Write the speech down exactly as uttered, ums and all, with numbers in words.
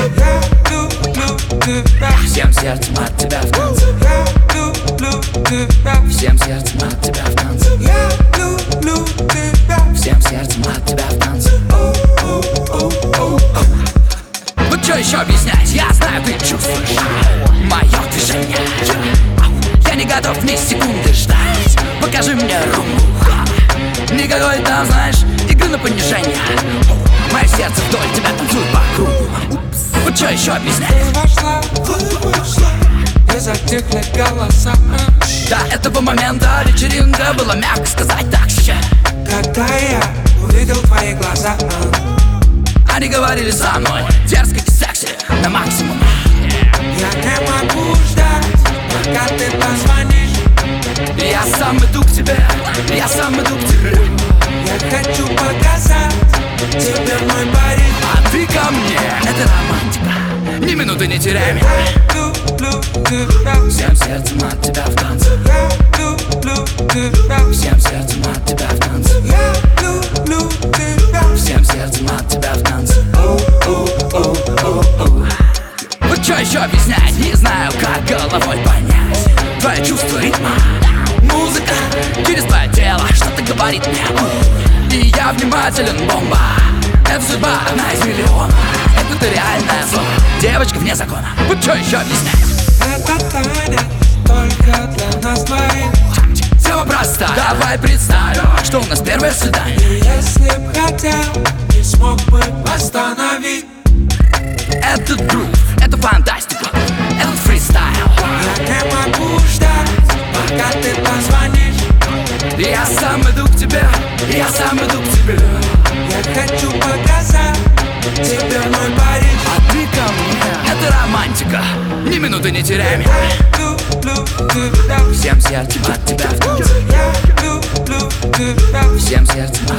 Я люблю тебя. Всем сердцем от тебя в танце. Я люблю тебя. Всем сердцем от тебя в танце. Я люблю тебя. Всем сердцем от тебя в танце. Вот что еще объяснять? Я знаю, ты чувствуешь мое движение. Я не готов ни секунды ждать. Покажи мне руку. Никакой там, знаешь, игры на понижение. Мое сердце вдоль тебя танцует по кругу. Вот что еще объяснять? Ты вошла, ты вышла, и затихли голоса. До этого момента вечеринка была, мягко сказать, так ще. Когда я увидел твои глаза, они говорили со мной дерзко и секси на максимум. я не могу ждать, пока ты позвонишь. Я сам иду к тебе, я сам иду к тебе. Я хочу показать тебе мой Париж. А ты ко мне, это романтика. Ни минуты не теряй меня. Люблю тебя. Всем сердцем от тебя в танце. Я люблю тебя. Всем сердцем от тебя в танце. Я люблю тебя. Всем сердцем от тебя в танце. Вот что еще объяснять? Не знаю, как головой понять твое чувство ритма. Музыка через твое тело что-то говорит мне. И я внимателен, бомба. Это судьба, одна из миллионов. Это реальное слово, девочка вне закона. Вот что еще объяснять? Это тайна только для нас двоих. Тема проста, давай представим, что у нас первое свидание. И если б хотел, не смог бы остановить. Этот грув, это фантастика, этот фристайл. Я не могу ждать, пока ты позвонишь. Я сам иду к тебе, я сам иду к тебе. Я хочу показать тебе мой Париж. А ты ко мне, это романтика. Ни минуты не теряй меня. Люблю тебя. Всем сердцем от тебя в танце. Я люблю тебя. Всем сердцем